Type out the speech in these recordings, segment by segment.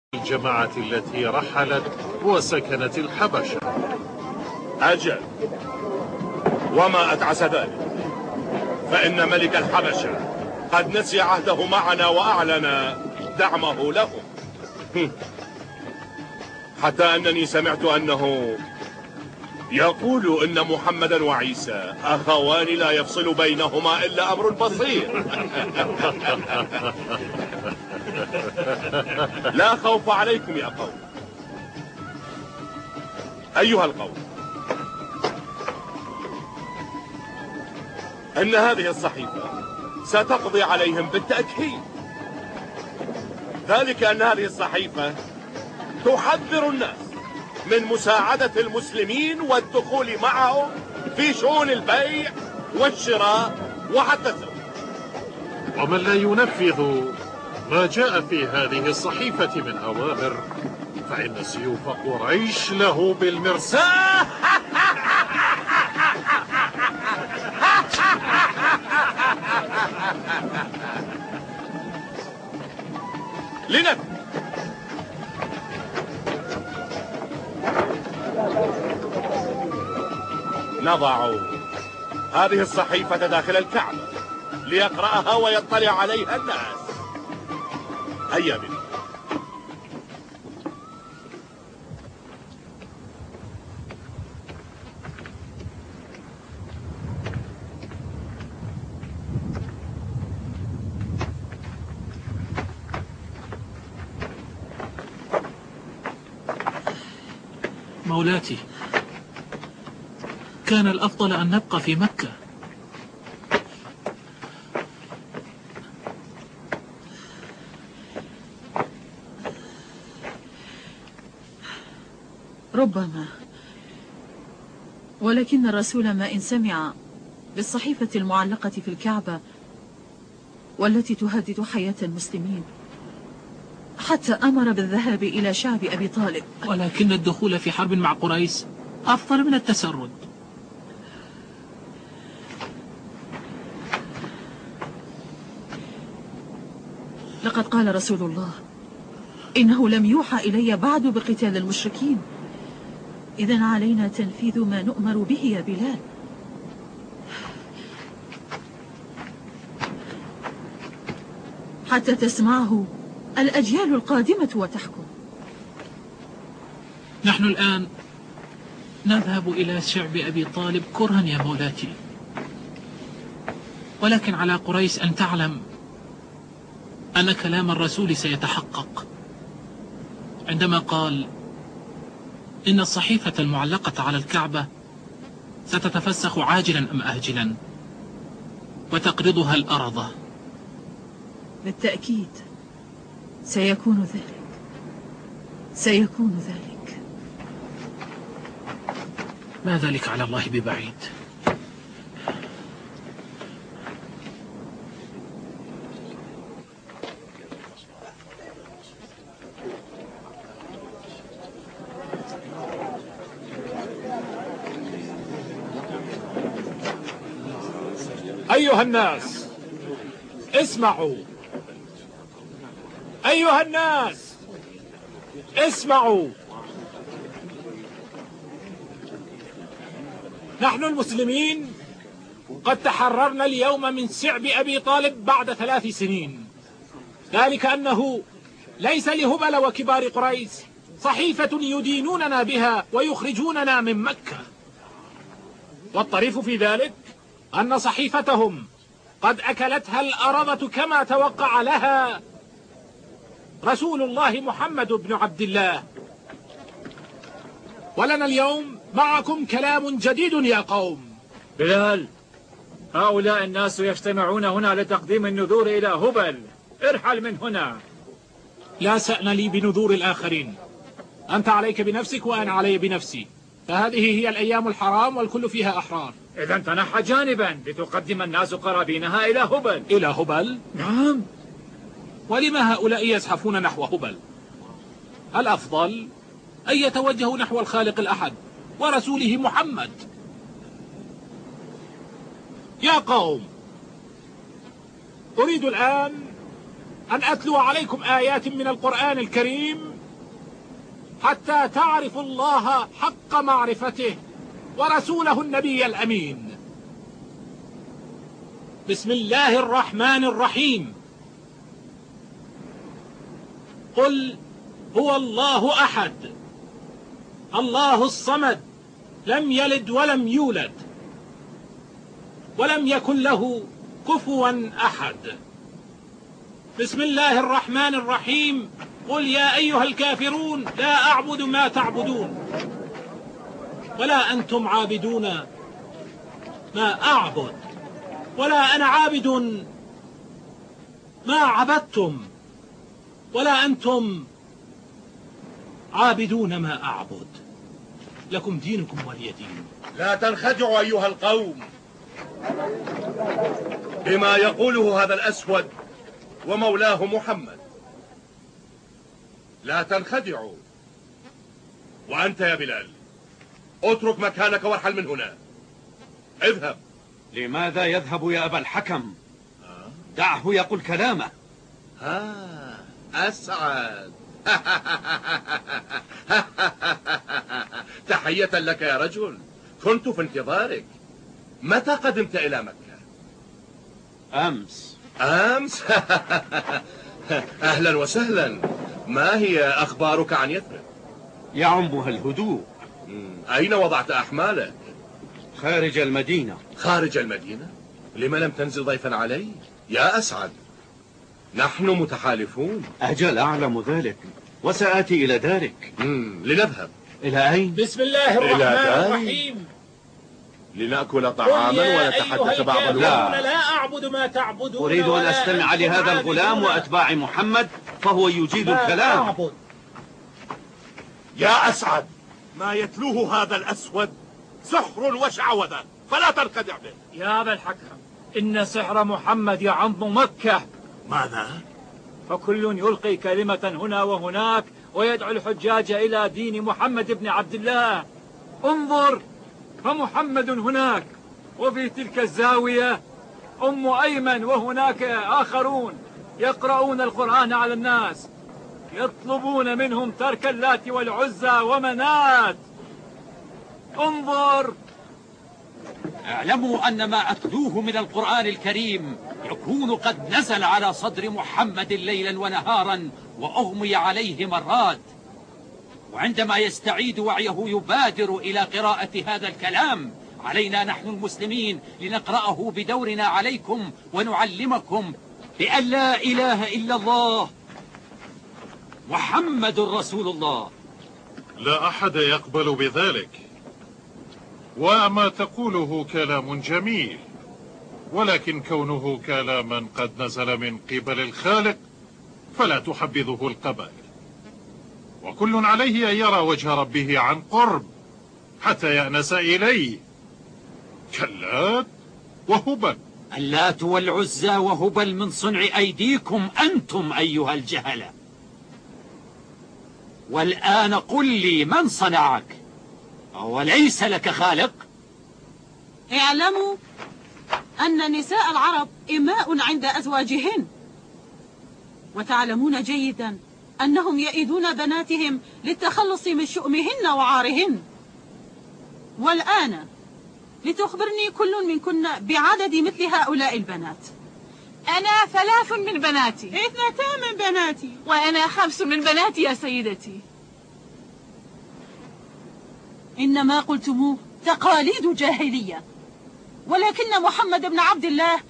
الجماعة التي رحلت وسكنت الحبشة. أجل، وما أتعس ذلك، فإن ملك الحبشة قد نسي عهده معنا وأعلن دعمه لهم. حتى أنني سمعت أنه يقول إن محمدا وعيسى أخوان لا يفصل بينهما إلا أمر بصير. لا خوف عليكم يا قوم. أيها القوم، إن هذه الصحيفة ستقضي عليهم بالتأكيد. ذلك أن هذه الصحيفة تحذر الناس من مساعدة المسلمين والدخول معهم في شؤون البيع والشراء وحتى الزواج. ومن لا ينفذ ما جاء في هذه الصحيفة من أوامر فإن سيوف قريش له بالمرصاد. لنبدأ. نضع هذه الصحيفة داخل الكعبة ليقرأها ويطلع عليها الناس. هيا بنا. مولاتي، كان الأفضل أن نبقى في مكة. ربما، ولكن الرسول ما إن سمع بالصحيفة المعلقة في الكعبة والتي تهدد حياة المسلمين حتى أمر بالذهاب إلى شعب أبي طالب. ولكن الدخول في حرب مع قريش أفضل من التسرد. لقد قال رسول الله: إنه لم يوحى إلي بعد بقتال المشركين، إذن علينا تنفيذ ما نؤمر به يا بلال. حتى تسمعه الأجيال القادمة وتحكم. نحن الآن نذهب إلى شعب أبي طالب كرها يا مولاتي، ولكن على قريش أن تعلم أن كلام الرسول سيتحقق عندما قال إن الصحيفة المعلقة على الكعبة ستتفسخ عاجلا أم آجلا وتقرضها الأرض. بالتأكيد سيكون ذلك، سيكون ذلك. ما ذلك على الله ببعيد. أيها الناس اسمعوا، أيها الناس اسمعوا. نحن المسلمين قد تحررنا اليوم من شعب أبي طالب بعد 3 سنين. ذلك أنه ليس لهبل وكبار قريش صحيفة يدينوننا بها ويخرجوننا من مكة. والطريف في ذلك أن صحيفتهم قد أكلتها الأرضة كما توقع لها رسول الله محمد بن عبد الله. ولنا اليوم معكم كلام جديد يا قوم. بلال، هؤلاء الناس يجتمعون هنا لتقديم النذور إلى هبل. ارحل من هنا. لا شأن لي بنذور الآخرين، أنت عليك بنفسك وأنا علي بنفسي، فهذه هي الأيام الحرام والكل فيها أحرار. إذا تنحى جانبا لتقدم الناس قرابينها إلى هبل. إلى هبل؟ نعم. ولما هؤلاء يزحفون نحو هبل؟ الأفضل أن يتوجهوا نحو الخالق الأحد ورسوله محمد. يا قوم، أريد الآن أن أتلو عليكم آيات من القرآن الكريم حتى تعرفوا الله حق معرفته ورسوله النبي الأمين. بسم الله الرحمن الرحيم. قل هو الله أحد الله الصمد لم يلد ولم يولد ولم يكن له كفوا أحد. بسم الله الرحمن الرحيم. قل يا أيها الكافرون لا أعبد ما تعبدون ولا أنتم عابدون ما أعبد ولا أنا عابد ما عبدتم ولا أنتم عابدون ما أعبد لكم دينكم ولي دين. لا تنخدعوا أيها القوم بما يقوله هذا الأسود ومولاه محمد. لا تنخدعوا. وأنت يا بلال اترك مكانك وارحل من هنا. اذهب. لماذا يذهب يا أبا الحكم؟ دعه يقول كلامه. أسعد. تحية لك يا رجل، كنت في انتظارك. متى قدمت إلى مكة؟ أمس. أهلا وسهلا. ما هي أخبارك عن يثرب؟ يعمها الهدوء. أين وضعت أحمالك؟ خارج المدينة. خارج المدينة؟ لما لم تنزل ضيفا علي؟ يا أسعد، نحن متحالفون. أجل أعلم ذلك وسآتي إلى دارك. لنذهب. إلى أين؟ بسم الله الرحمن الرحيم. لنأكل طعاما ونتحدث بعض الوقت. لا أعبد ما تعبدون. أريد أن أستمع لهذا الغلام وأتباع محمد فهو يجيد الكلام. أعبد. يا أسعد، ما يتلوه هذا الأسود سحر وشعوذة، فلا تنخدع به. يا أبا الحكم، إن سحر محمد يعم مكة. ماذا؟ فكل يلقي كلمة هنا وهناك ويدعو الحجاج إلى دين محمد بن عبد الله. انظر، فمحمد هناك، وفي تلك الزاوية أم أيمن، وهناك آخرون يقرؤون القرآن على الناس يطلبون منهم ترك اللات والعزى ومنات. انظر. اعلموا أن ما أتلوه من القرآن الكريم يكون قد نزل على صدر محمد ليلا ونهارا وأغمي عليه مرات، وعندما يستعيد وعيه يبادر إلى قراءة هذا الكلام. علينا نحن المسلمين لنقرأه بدورنا عليكم ونعلمكم بأن لا إله إلا الله محمد رسول الله. لا أحد يقبل بذلك، وما تقوله كلام جميل، ولكن كونه كلاما قد نزل من قبل الخالق فلا تحبذه القبائل، وكل عليه أن يرى وجه ربه عن قرب حتى يأنس إليه، كاللات وهبل. اللات والعزى وهبل من صنع أيديكم أنتم أيها الجهلة. والآن قل لي من صنعك؟ أوليس لك خالق؟ اعلموا أن نساء العرب إماء عند أزواجهن، وتعلمون جيدا أنهم يئدون بناتهم للتخلص من شؤمهن وعارهن. والآن لتخبرني كل منكن بعدد مثل هؤلاء البنات. أنا 3 من بناتي. 2 من بناتي. وأنا 5 من بناتي يا سيدتي. إن ما قلتموه تقاليد جاهلية، ولكن محمد بن عبد الله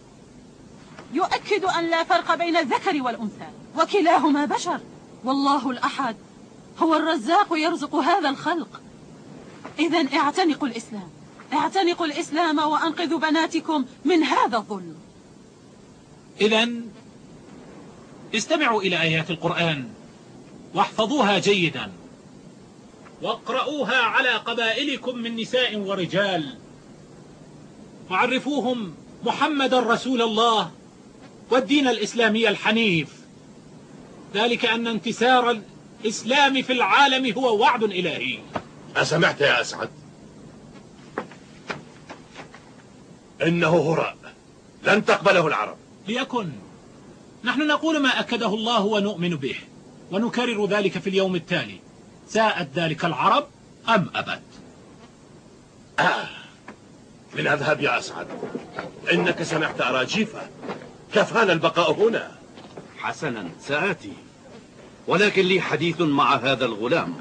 يؤكد أن لا فرق بين الذكر والأنثى، وكلاهما بشر، والله الأحد هو الرزاق يرزق هذا الخلق. إذن اعتنقوا الإسلام، اعتنقوا الإسلام وأنقذوا بناتكم من هذا الظلم. إذن استمعوا إلى آيات القرآن واحفظوها جيدا، واقرؤوها على قبائلكم من نساء ورجال، وعرفوهم محمد رسول الله والدين الإسلامي الحنيف، ذلك أن انتصار الإسلام في العالم هو وعد إلهي. أسمعت يا أسعد؟ إنه هراء لن تقبله العرب. ليكن، نحن نقول ما أكده الله ونؤمن به، ونكرر ذلك في اليوم التالي، ساءت ذلك العرب أم أبت. لنذهب يا أسعد، إنك سمعت أراجيفه، كفانا البقاء هنا. حسنا، سآتي، ولكن لي حديث مع هذا الغلام.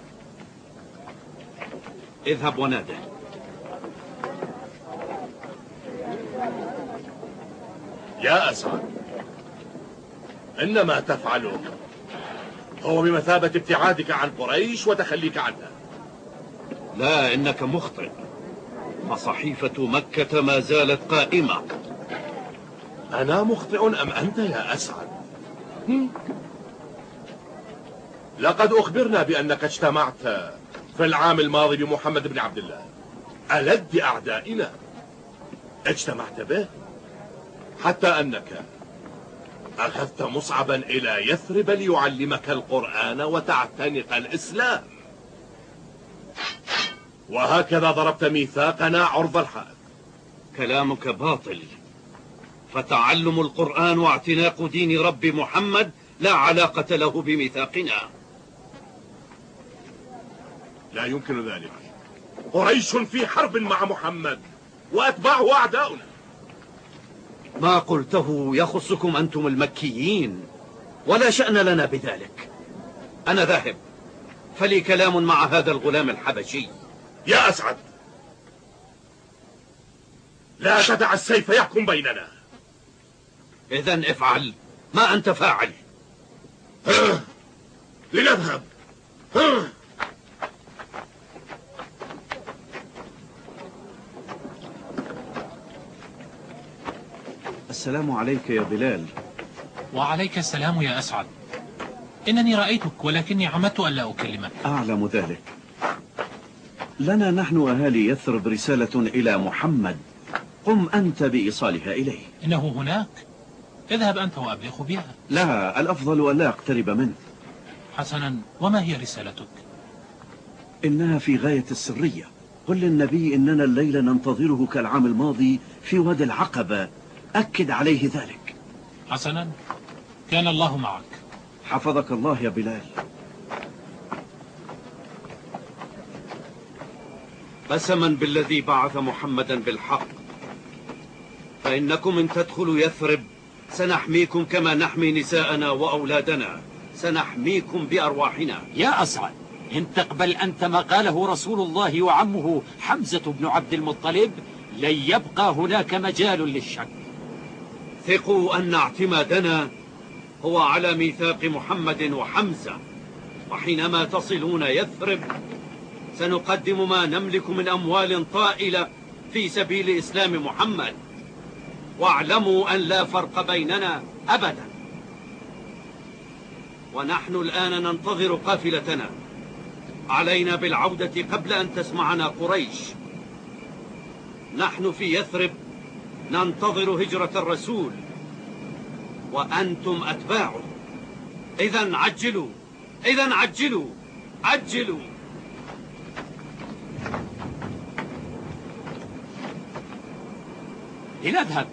اذهب وناده. يا أسعد، إن ما تفعله هو بمثابة ابتعادك عن قريش وتخليك عنها. لا، إنك مخطئ، فصحيفة مكة ما زالت قائمة. أنا مخطئ أم أنت يا أسعد؟ لقد أخبرنا بأنك اجتمعت في العام الماضي بمحمد بن عبد الله ألد أعدائنا، اجتمعت به حتى أنك أخذت مصعبا إلى يثرب ليعلمك القرآن وتعتنق الإسلام، وهكذا ضربت ميثاقنا عرض الحائط. كلامك باطل، فتعلم القرآن واعتناق دين رب محمد لا علاقة له بميثاقنا. لا يمكن ذلك، قريش في حرب مع محمد وأتباعه أعداؤنا. ما قلته يخصكم أنتم المكيين، ولا شأن لنا بذلك. أنا ذاهب، فلي كلام مع هذا الغلام الحبشي. يا أسعد، لا تدع السيف يحكم بيننا. إذن افعل ما أنت فاعل. لنذهب. السلام عليك يا بلال. وعليك السلام يا أسعد. إنني رأيتك ولكني عمدت ألا أكلمك. أعلم ذلك. لنا نحن أهالي يثرب رسالة إلى محمد، قم أنت بإيصالها إليه. إنه هناك، اذهب أنت وأبلغ بها. لا، الأفضل ألا أقترب منه. حسنا، وما هي رسالتك؟ إنها في غاية السرية. قل للنبي إننا الليلة ننتظره كالعام الماضي في وادي العقبة، أكد عليه ذلك. حسنا، كان الله معك. حفظك الله يا بلال. قسما بالذي بعث محمدا بالحق، فإنكم إن تدخلوا يثرب سنحميكم كما نحمي نساءنا وأولادنا، سنحميكم بأرواحنا. يا أسعد، إن تقبل أنت ما قاله رسول الله وعمه حمزة بن عبد المطلب، لن يبقى هناك مجال للشك. ثقوا أن اعتمادنا هو على ميثاق محمد وحمزة، وحينما تصلون يثرب سنقدم ما نملك من أموال طائلة في سبيل إسلام محمد، واعلموا أن لا فرق بيننا أبدا. ونحن الآن ننتظر قافلتنا، علينا بالعودة قبل أن تسمعنا قريش. نحن في يثرب ننتظر هجرة الرسول، وأنتم أتباعه. إذن عجلوا، إذن عجلوا، عجلوا. لنذهب.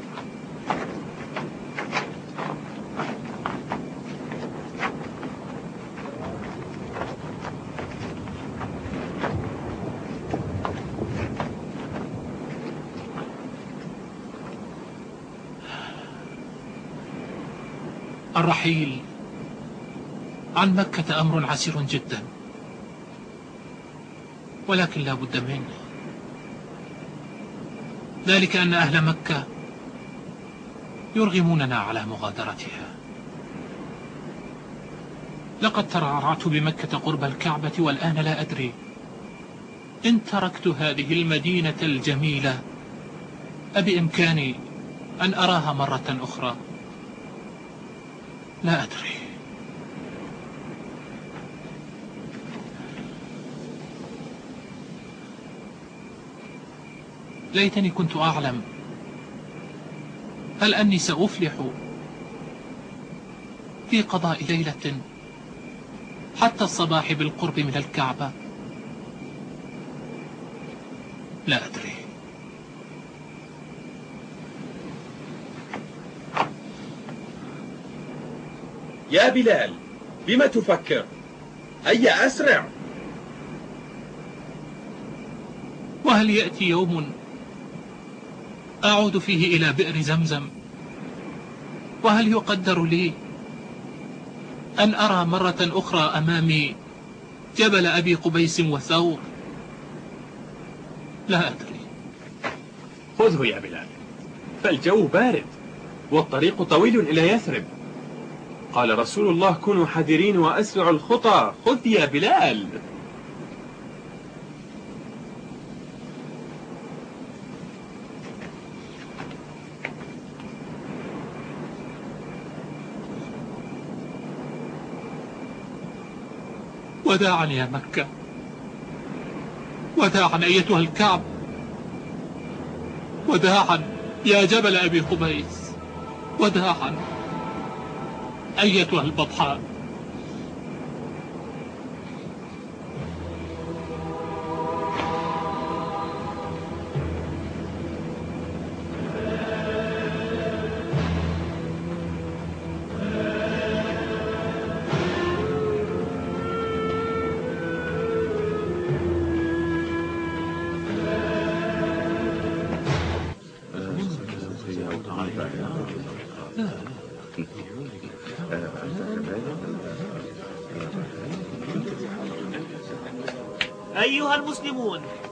الرحيل عن مكة أمر عسير جدا، ولكن لا بد منه. ذلك أن أهل مكة يرغموننا على مغادرتها. لقد ترعرعت بمكة قرب الكعبة، والآن لا أدري إن تركت هذه المدينة الجميلة أبإمكاني أن أراها مرة أخرى. لا أدري. ليتني كنت أعلم هل أني سأفلح في قضاء ليلة حتى الصباح بالقرب من الكعبة. لا أدري. يا بلال، بما تفكر؟ هيا أسرع. وهل يأتي يوم أعود فيه إلى بئر زمزم؟ وهل يقدر لي أن أرى مرة أخرى أمامي جبل أبي قبيس وثور؟ لا أدري. خذه يا بلال، فالجو بارد والطريق طويل إلى يثرب. قال رسول الله: كونوا حذرين وأسرعوا الخطى. خذ يا بلال. وداعا يا مكة، وداعا أيتها الكعب، وداعا يا جبل أبي قبيس، وداعا أيتها البطحاء. أيها المسلمون،